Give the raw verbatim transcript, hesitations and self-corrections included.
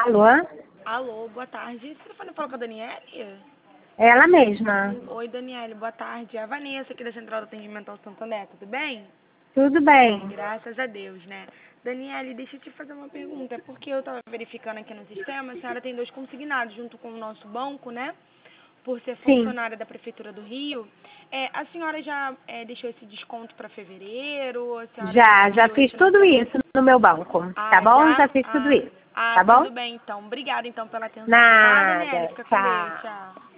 Alô? Alô, boa tarde. Esse telefone fala com a Daniele? Ela mesma. Oi, Daniele, boa tarde. É a Vanessa aqui da Central do Atendimento ao Santander, tudo bem? Tudo bem. Graças a Deus, né? Daniele, deixa eu te fazer uma pergunta. É porque eu estava verificando aqui no sistema, a senhora tem dois consignados junto com o nosso banco, né? Por ser Sim. funcionária da Prefeitura do Rio. É, a senhora já é, deixou esse desconto para fevereiro? A senhora Já, já enviou fiz esse tudo financiamento? isso no meu banco. Tá Ah, bom? já? Já fiz tudo Ah, isso. ah, Tá bom? tudo bem então. Obrigada então pela atenção, tá, Daniele? Nada. Fica com Deus. Tchau. Tchau.